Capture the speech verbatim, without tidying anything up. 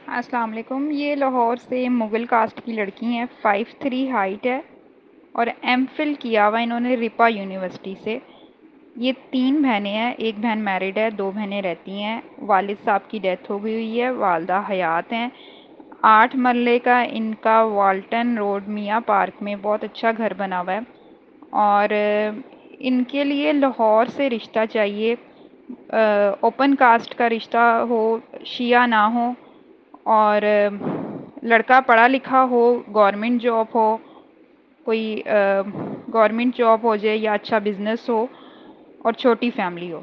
अस्सलाम वालेकुम। ये लाहौर से मुग़ल कास्ट की लड़की हैं, फाइव थ्री हाइट है और एम फिल किया हुआ इन्होंने रिपा यूनिवर्सिटी से। ये तीन बहनें हैं, एक बहन मैरिड है, दो बहनें रहती हैं। वालिद साहब की डेथ हो गई हुई है, वालदा हयात हैं। आठ मरले का इनका वाल्टन रोड मियाँ पार्क में बहुत अच्छा घर बना हुआ है और इनके लिए लाहौर से रिश्ता चाहिए। ओपन कास्ट का रिश्ता हो, शिया ना हो और लड़का पढ़ा लिखा हो, गवर्नमेंट जॉब हो, कोई गवर्नमेंट जॉब हो जाए या अच्छा बिजनेस हो और छोटी फैमिली हो।